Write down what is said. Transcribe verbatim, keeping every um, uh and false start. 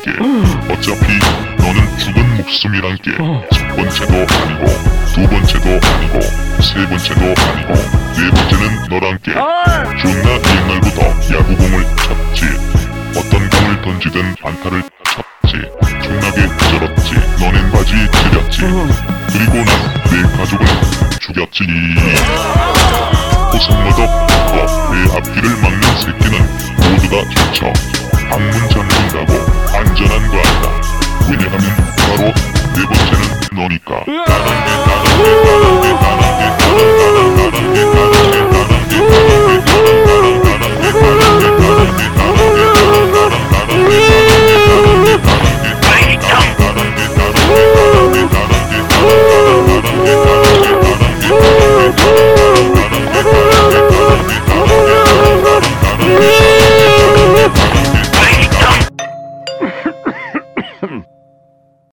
게. 어차피 너는 죽은 목숨이란 게 첫 번째도 아니고 두 번째도 아니고 세 번째도 아니고 네 번째는 너란 게. 존나 옛날부터 야구공을 쳤지. 어떤 공을 던지든 안타를 쳤지. 존나게 쩔었지. 너넨 바지 지렸지. 그리고 난 내 가족을 죽였지. 호성모덕 어, 내 앞길을 막는 새끼는 모두 다 죽쳐. 방문 잠근다고